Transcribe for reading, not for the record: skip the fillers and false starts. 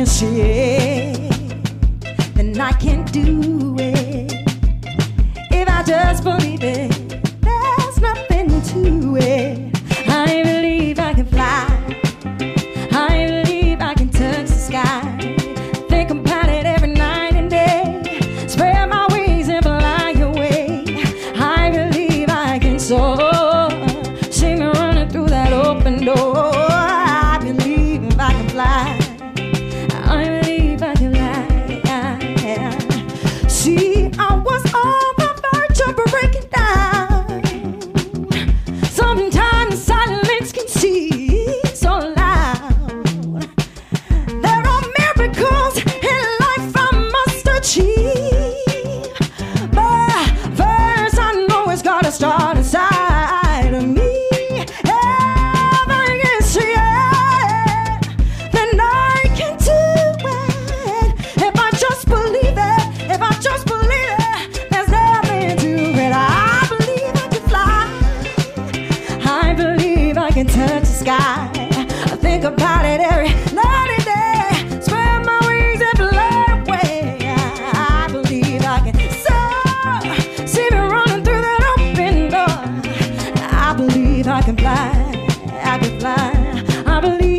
can see it, then I can do it. If I just believe it, there's nothing to it. I believe I can fly. I believe I can touch the sky. Think about it every night and day. Spread my wings and fly away. I believe I can soar. See me running through that open door. I believe I can fly. I believe I can fly. See, I was on the verge of breaking down. Sometimes silence can seem so loud. There are miracles in life I must achieve, but first I know it's gotta start inside of me. If I can see it, then I can do it. If I just believe it, if I just believe it, there's nothing to it. I believe I can fly. I believe I can touch the sky. I think about it every night and day. Spread my wings and fly away. I believe I can soar. See me running through that open door. I believe I can fly. I can fly. I believe